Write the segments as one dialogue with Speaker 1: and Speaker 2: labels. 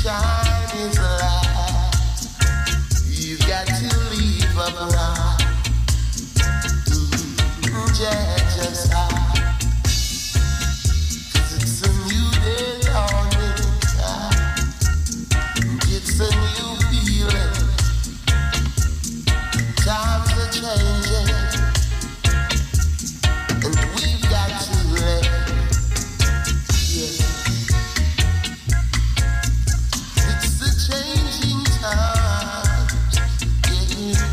Speaker 1: shine is light. You've got to leave up right. Just high. 'Cause it's a new day dawning. It's a new feeling. Times are changing. And we've got to let. Yeah. It's the changing times. Yeah.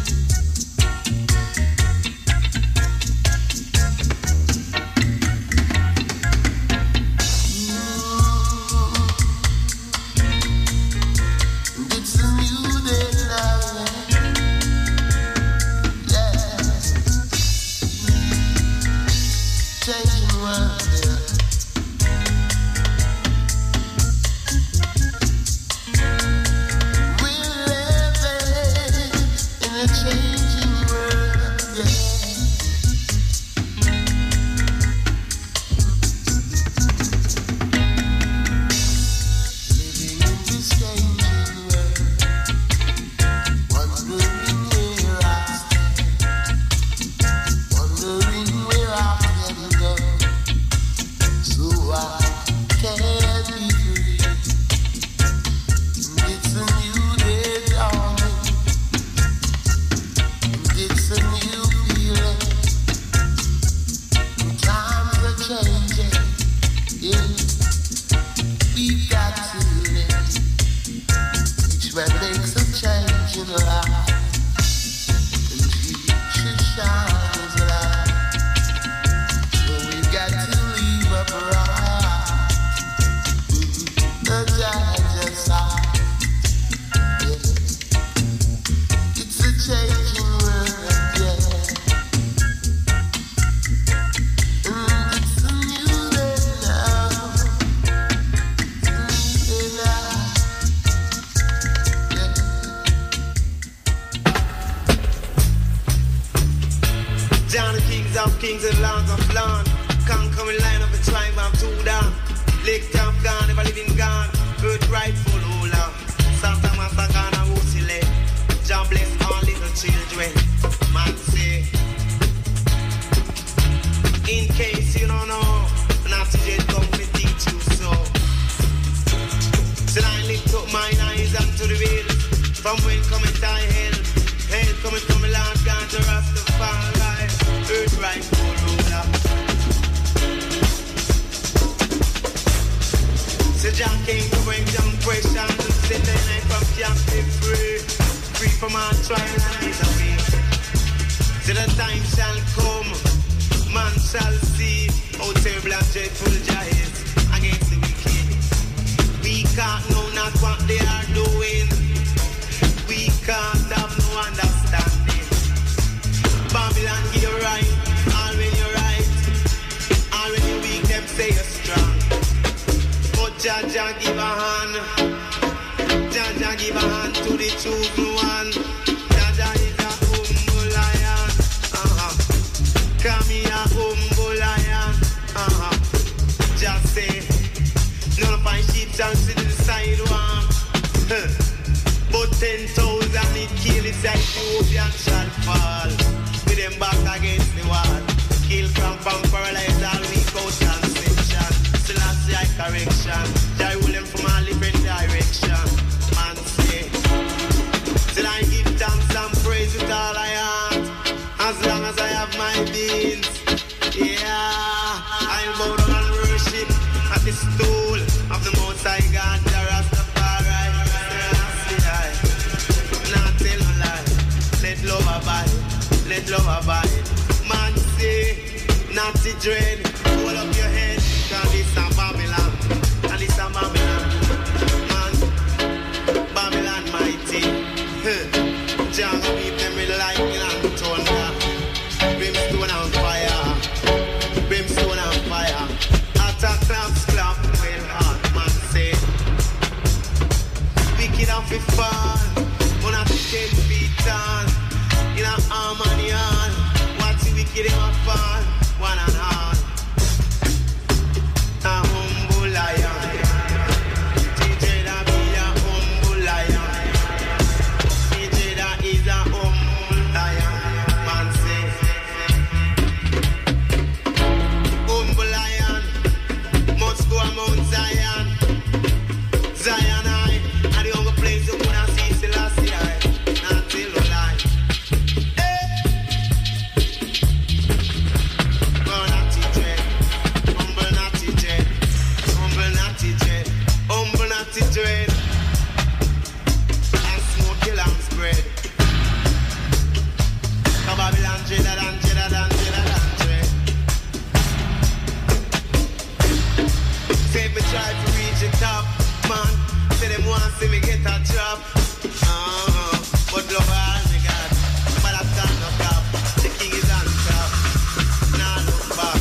Speaker 2: Get him up on one and all. the top, man. Say them want to see me get a job. But love all me got. But I stand up top. The king is on top. Now look back.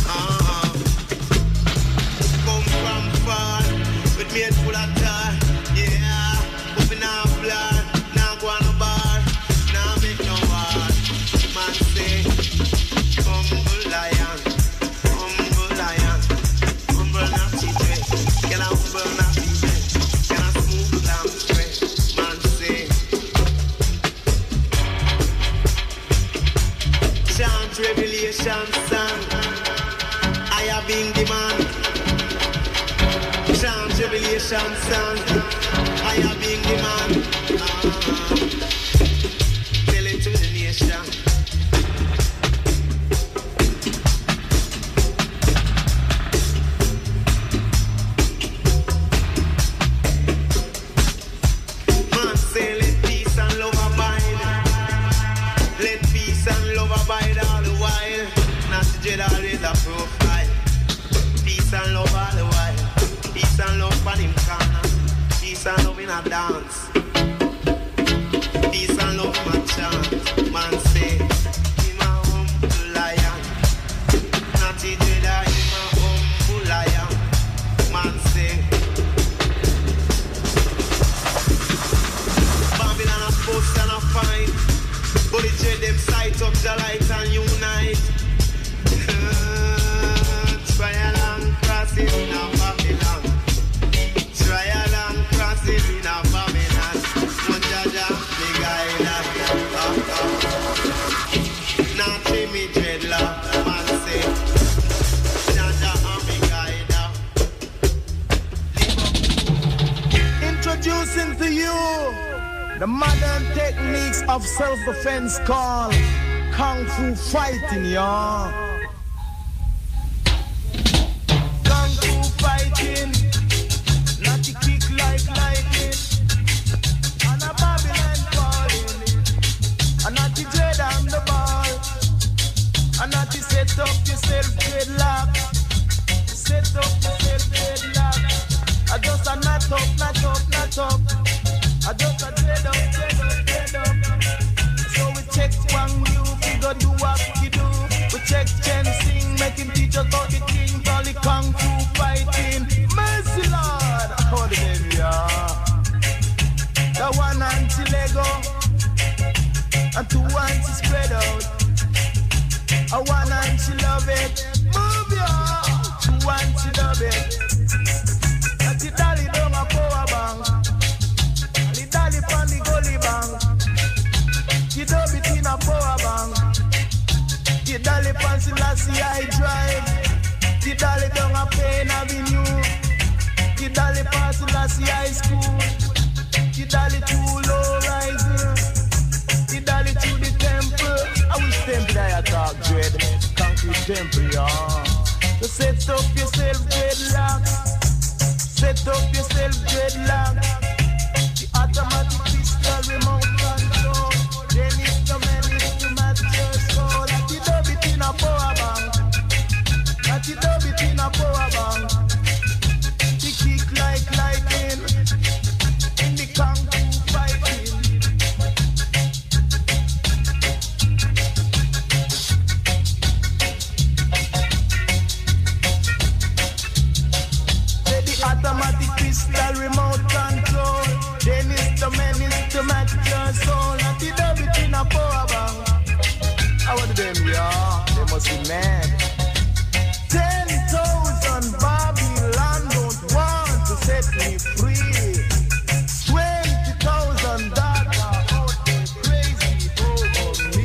Speaker 2: Come from far with me head full of tar. Yeah, open up blood. Now go on the bar. Now make no war. Man say, humble lion, humble lion, humble not secret. Can I humble not secret? Can I smooth down straight? Man say, chant revelation song. I have been the man. Chant revelation song. I have been the man. Tell it to the nation. Man say let peace and love abide. Let peace and love abide all the while. Not to dread always a profile. Peace and love all the while. Peace and love for him corner. Peace and love in a dance. Peace and love in a chant. Man say, him a humble lion. Not to dread him a humble lion. Man say, Babylon a post and a fight. But it dread them sight up the light and unite. Trial and crosses in a Babylon. Trial and crosses in a Babylon. One Jaja, big island. Not Jimmy dreadlock, man say. Jaja and big island.
Speaker 3: Introducing to you the modern techniques of self-defense called Kung Fu fighting, y'all. Kung Fu fighting, not to kick like lightning, and a Babylon calling, and not to dread on the ball, and not to set up yourself dreadlock, set up yourself dreadlock. I just a not up. I just a dread up. So we check one you, we go do what we do. We check Chen Sing, make him teach us about the king, call it Kung Fu fighting. Mercy Lord, how the name yeah. The one anti-Lego, and two anti-spread out. A one anti-love it, move ya. Two anti-love it. That's it, dolly down a power bank. The dolly pan the gully bank. You dub it in a power bank. You dolly pan Selassie I drive. You dolly down a Pain Avenue. You dolly pan Selassie High School. You dolly too low rising. You dolly to the temple. I wish temple I talk dread. Concrete temple, yeah. So set up yourself dreadlock. Set up yourself dreadlock. The automatic pistol remote control. Then it's the man is to match your soul. That you dub it in a power bank. That you dub it in a power bank. The kick like lightning. In the Kung Fu fighting. Say the automatic pistol remote control. Then it's the man is to match your soul. That you dub it in a power bank. How are them, yeah? They must be mad. 10,000 Babylon don't want to set me free. 20,000 data out there crazy over me.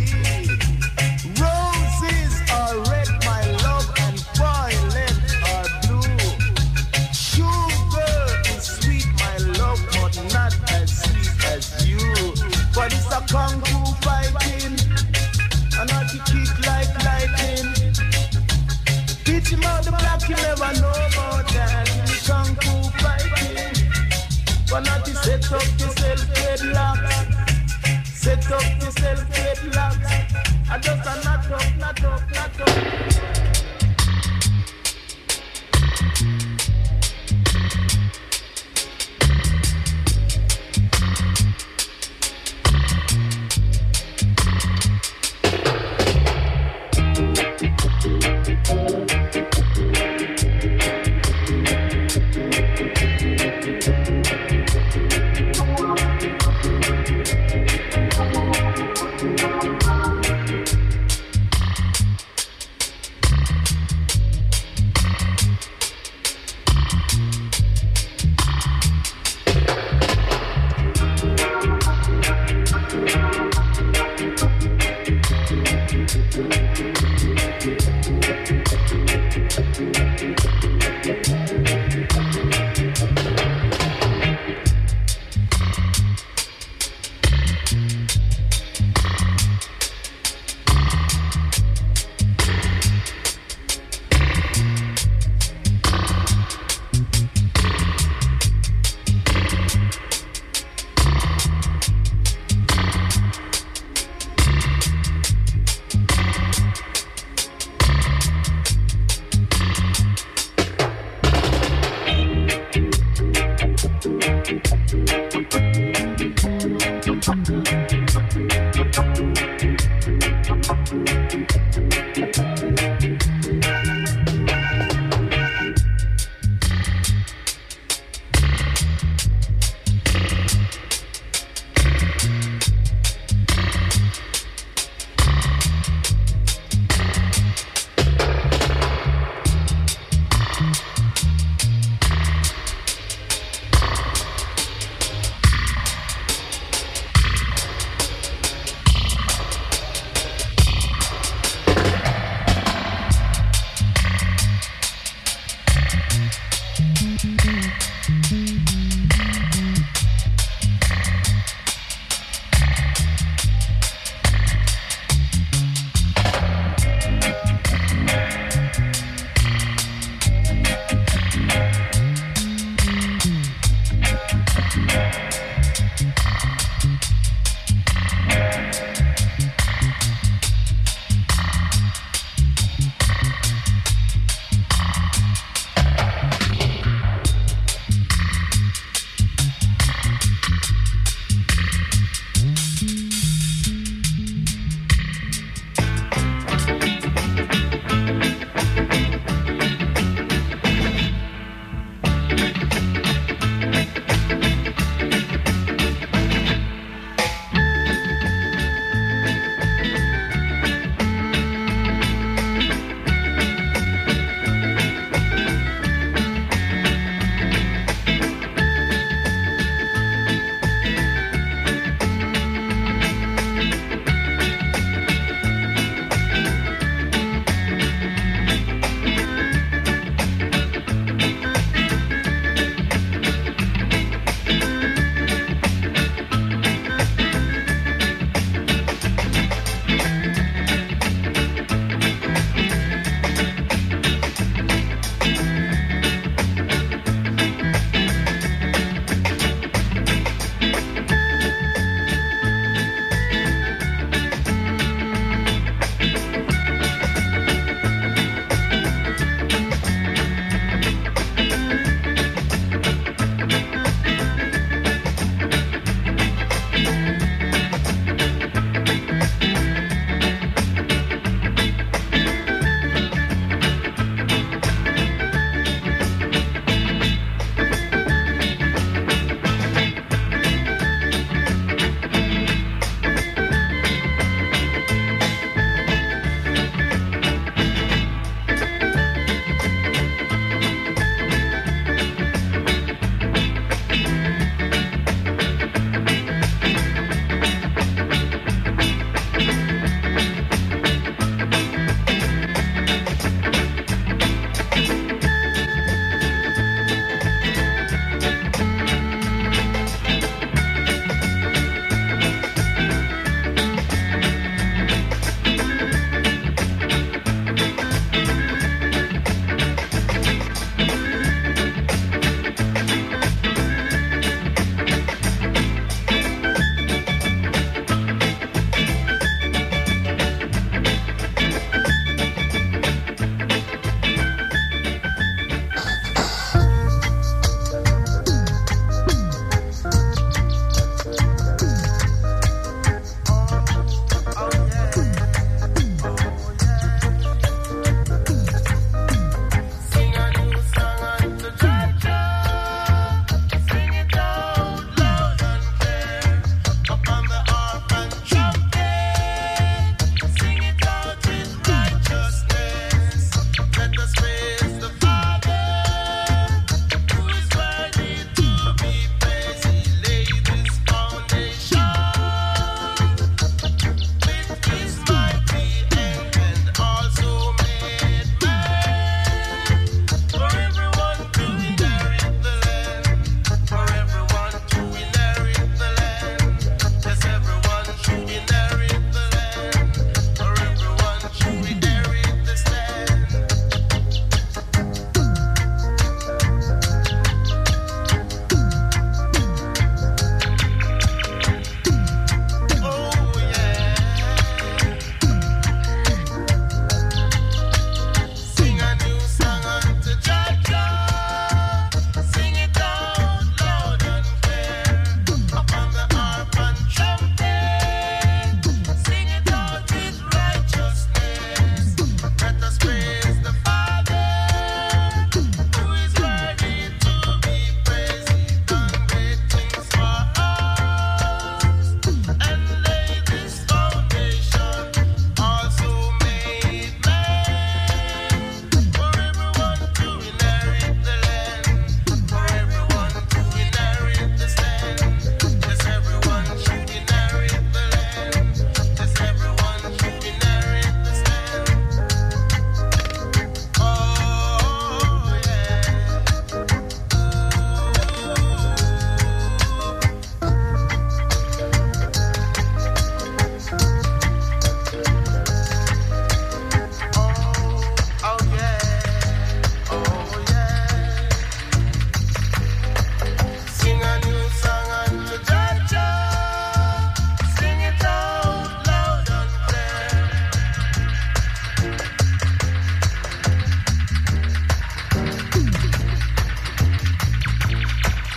Speaker 3: Roses are red, my love, and violet are blue. Sugar is sweet, my love, but not as sweet as you. But it's a Kung Fu fighting, and not to kick like lightning. Teach him how the black, you never know about that. In the Kung Fu fighting, but not to set up yourself dreadlock. Set up yourself dreadlock. I just a not up.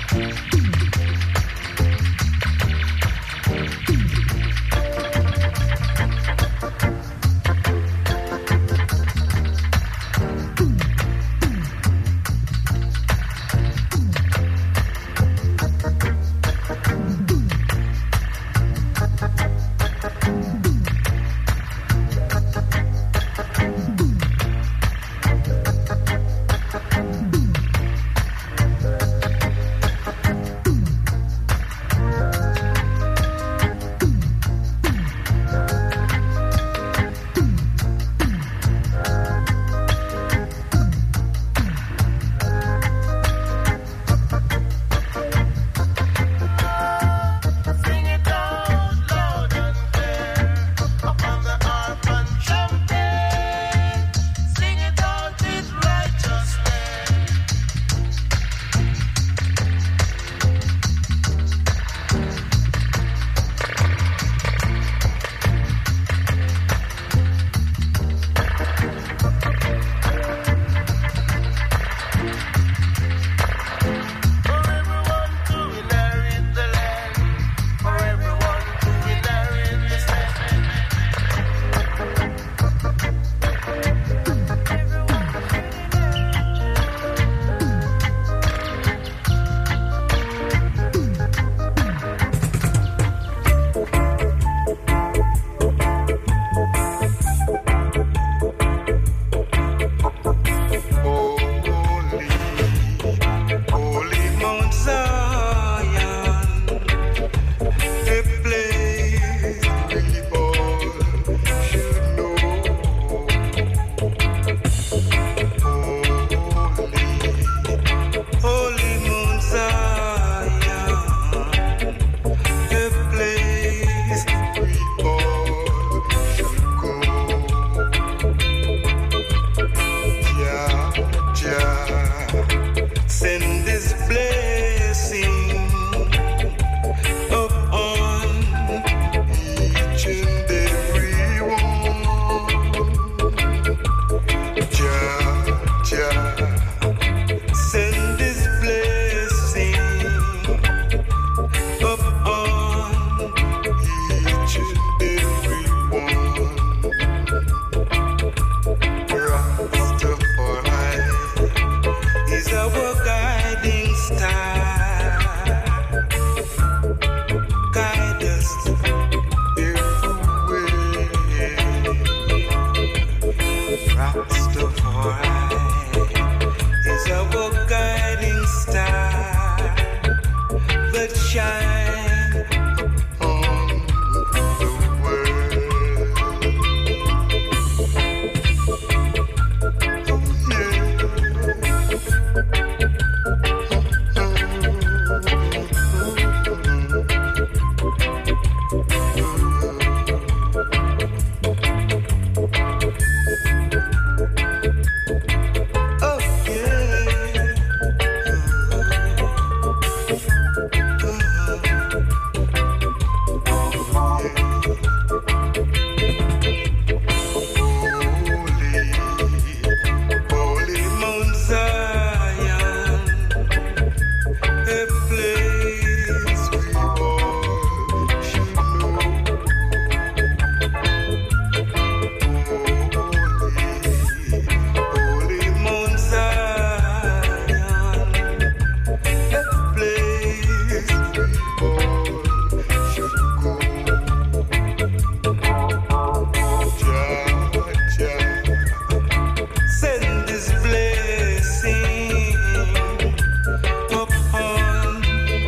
Speaker 4: Send this blessing upon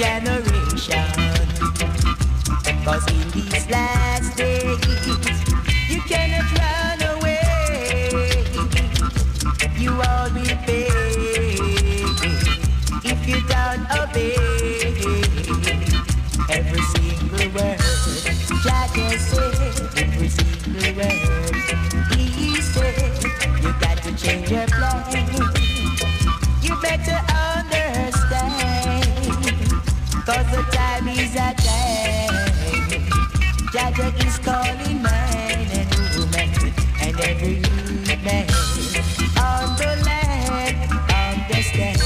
Speaker 4: generation. 'Cause in these last days, you cannot run away. You all will pay if you don't obey every single word. Jah just said every single word. He said you got to change your plan. You better understand, 'cause the time is at hand. Jah is calling man and woman and every man on the land. Understand,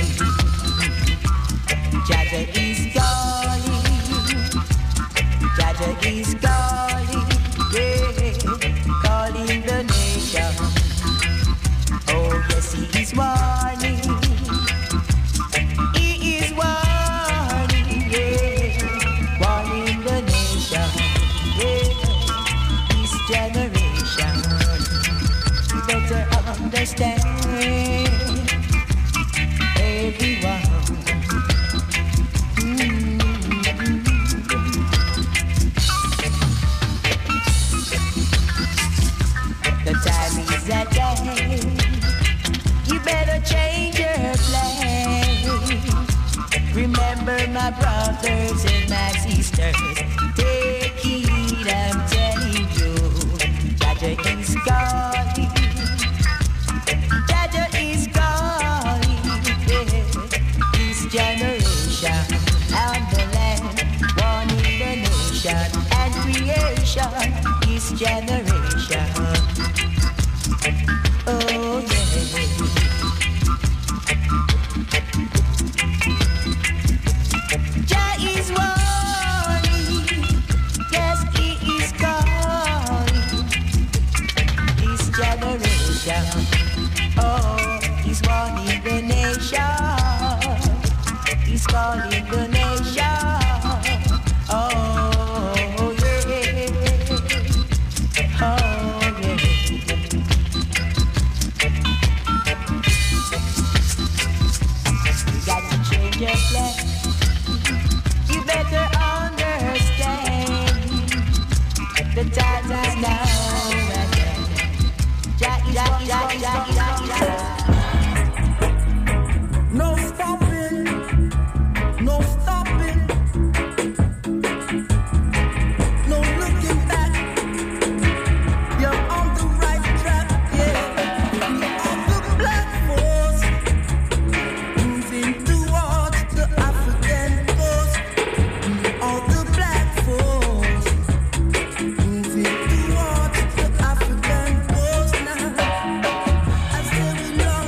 Speaker 4: Jah is calling. Jah is calling, yeah, calling the nation. Oh yes, he is warning. He is warning, yeah, warning the nation. Yeah, this generation, you better understand, everyone. The time is at hand. You better change your plan. Remember, my brothers and my sisters, take heed, I'm telling you. Jah is calling. Jah is calling. Yeah. This generation and the land, warning the nation and creation. This generation. Oh yeah. Jah is warning. Yes, he is calling. This generation. Oh, he's warning the nation. He's calling the nation. Oh yeah. Oh yeah. You got to change your plan. You better understand. The time is now.
Speaker 5: No stopping, no stopping, no looking back. You're on the right track, yeah. On the black force, moving towards the African coast. On the black force, moving towards the African coast now. I say we love.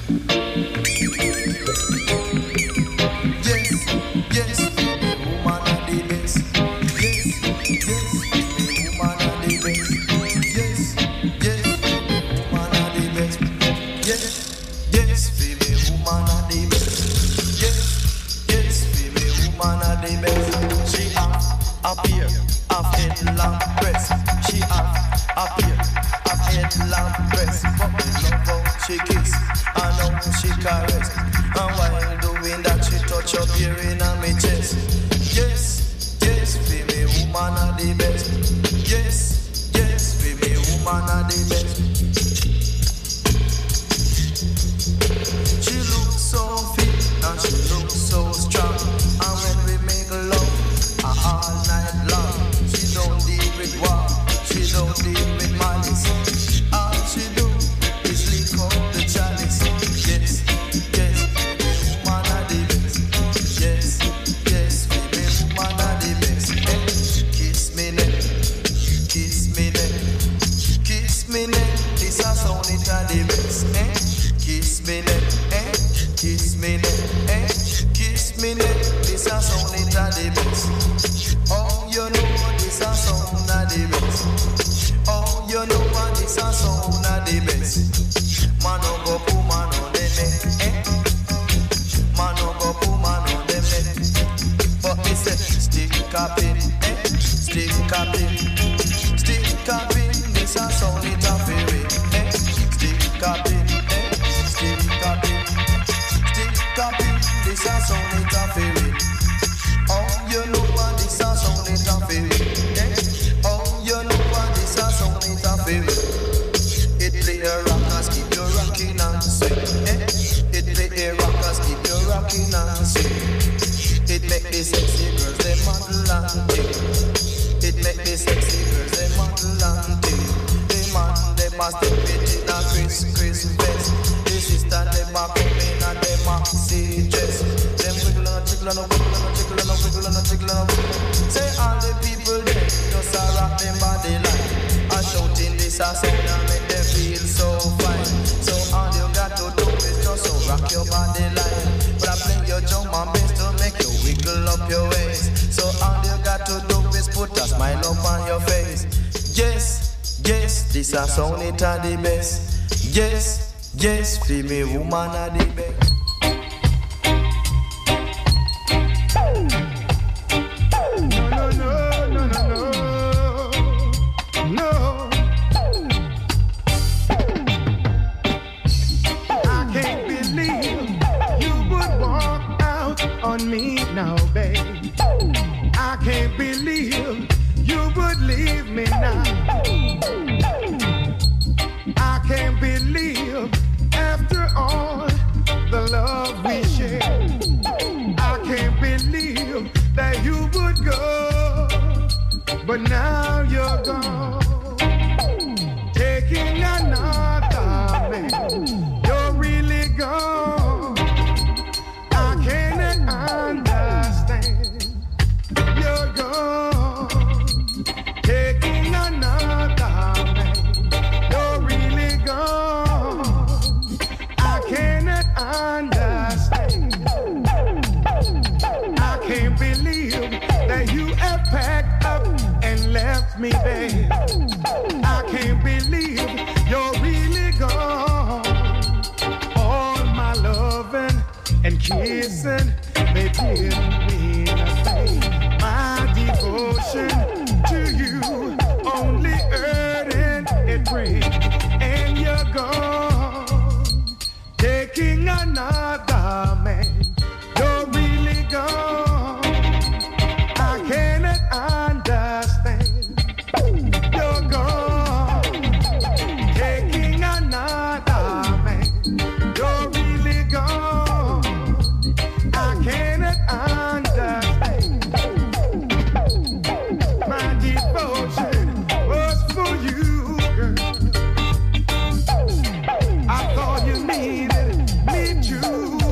Speaker 3: I thought you needed me too.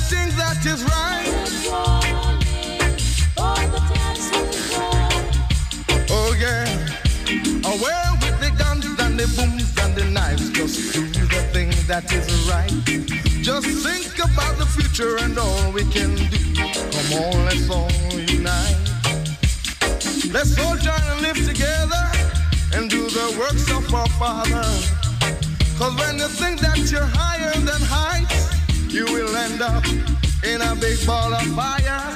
Speaker 3: things that is right. Oh yeah, away with the guns and the booms and the knives. Just do the thing that is right. Just think about the future and all we can do. Come on, let's all unite. Let's all join and live together and do the works of our Father. Cause when you think that you're higher than heights, you will end up in a big ball of fire.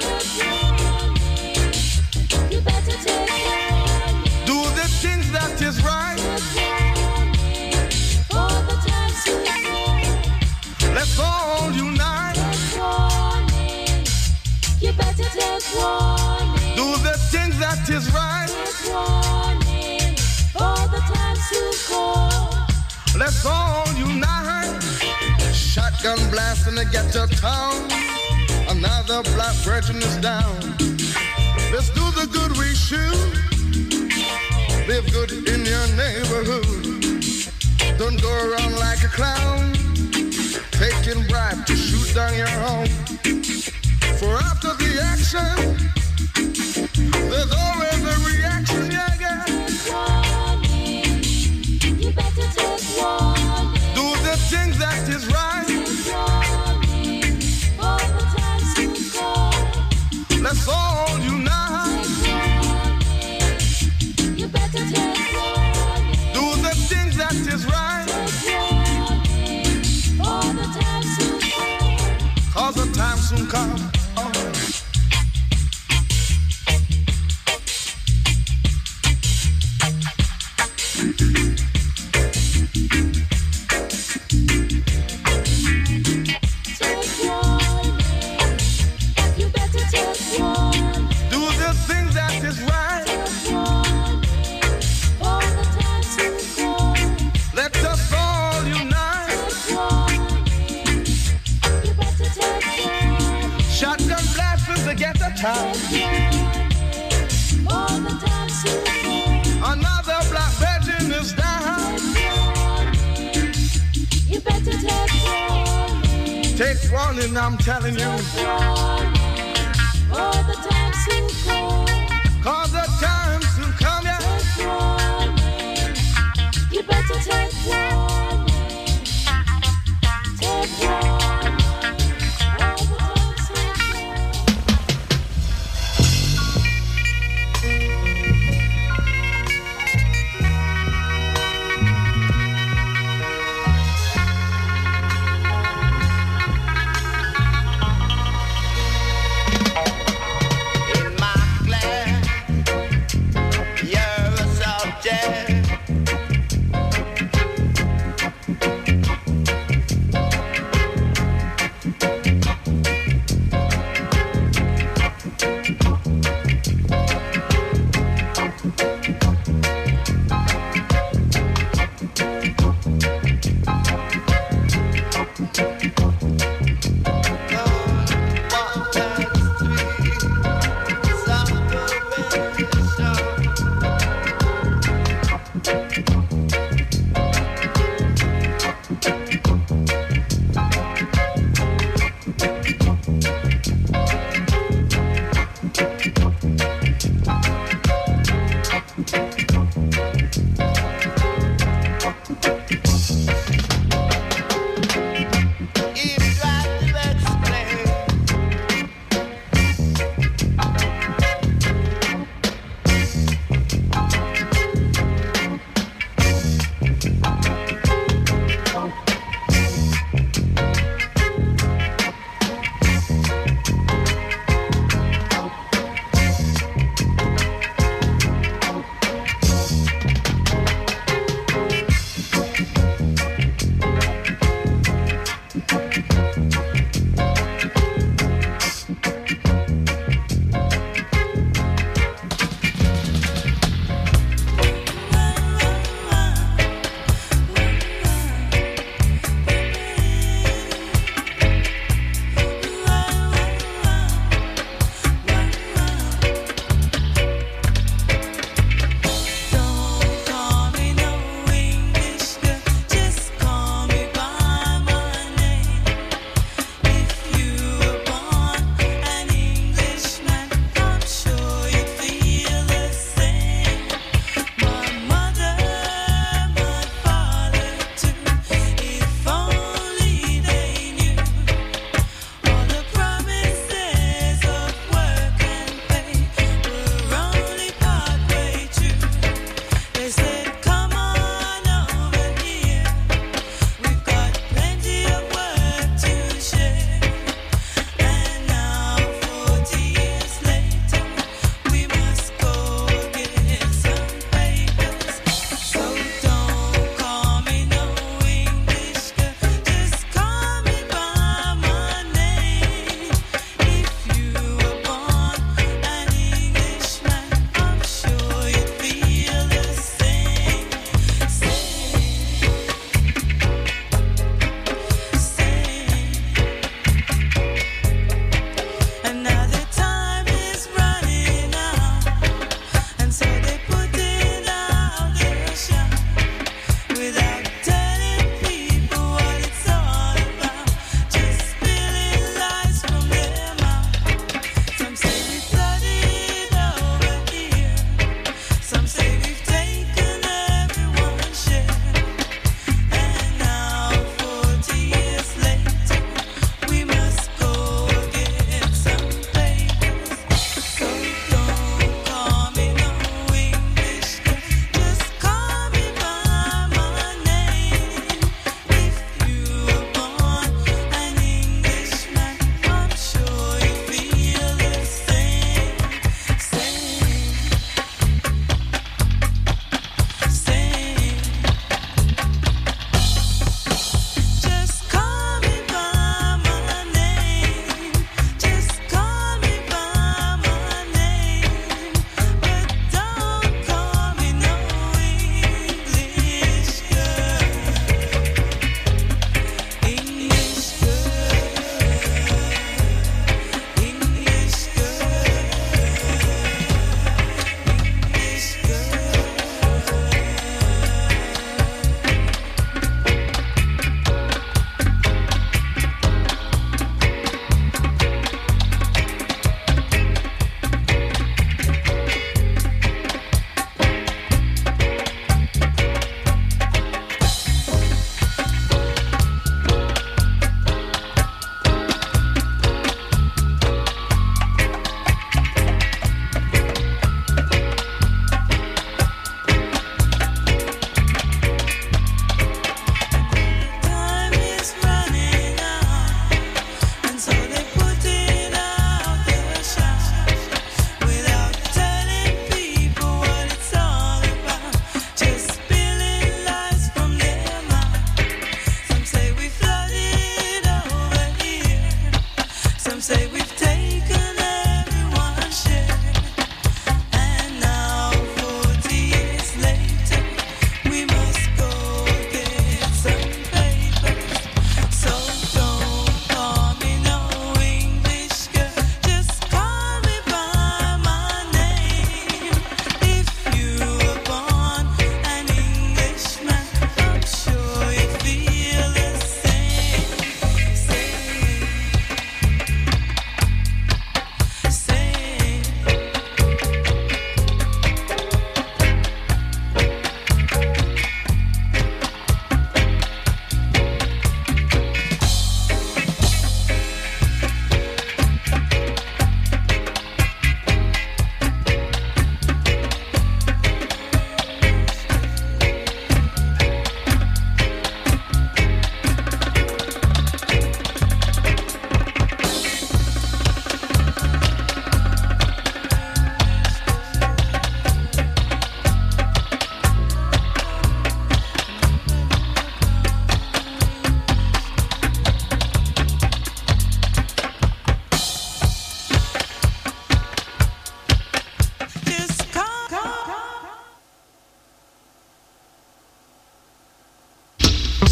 Speaker 4: You better take warning.
Speaker 3: Do the things that is right.
Speaker 4: For the time soon come.
Speaker 3: Let's all unite.
Speaker 4: Take warning. You better take warning.
Speaker 3: Do the things that is right.
Speaker 4: Take warning. For the time soon come.
Speaker 3: Let's all unite. Shotgun blast in the ghetto town. Another black virgin is down. Let's do the good we should. Live good in your neighborhood. Don't go around like a clown, taking bribe to shoot down your home. For after the action, there's always a reaction, yeah, yeah.
Speaker 4: You better take warning.
Speaker 3: Do the things that is right.
Speaker 4: For the time soon come.
Speaker 3: Let's all unite.
Speaker 4: You better take warning.
Speaker 3: Do the things that is right.
Speaker 4: For the time soon come.
Speaker 3: Cause the time soon come. Oh. Another black virgin is down.
Speaker 4: You better take warning.
Speaker 3: Take warning, I'm telling you.
Speaker 4: For the time soon come.
Speaker 3: Cause the time soon come, yeah.
Speaker 4: Take warning. You better take warning. Take warning.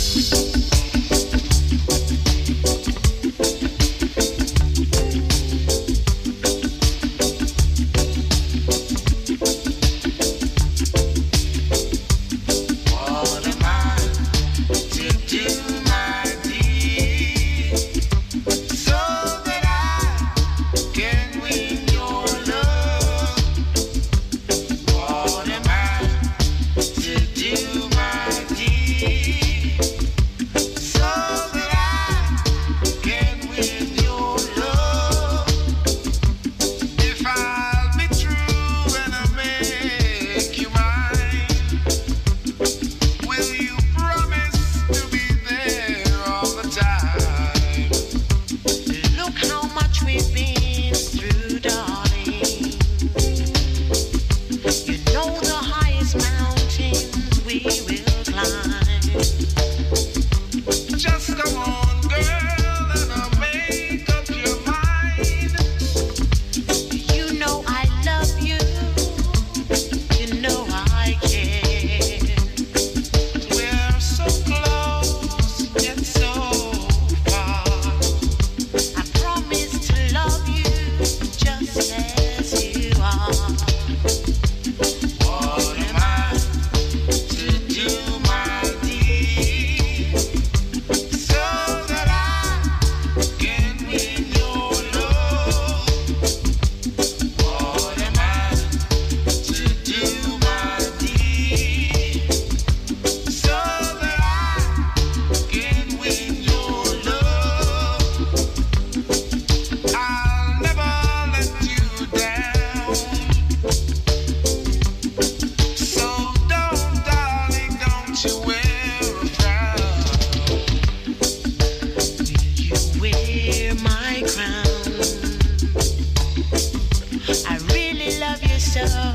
Speaker 4: I really love you so.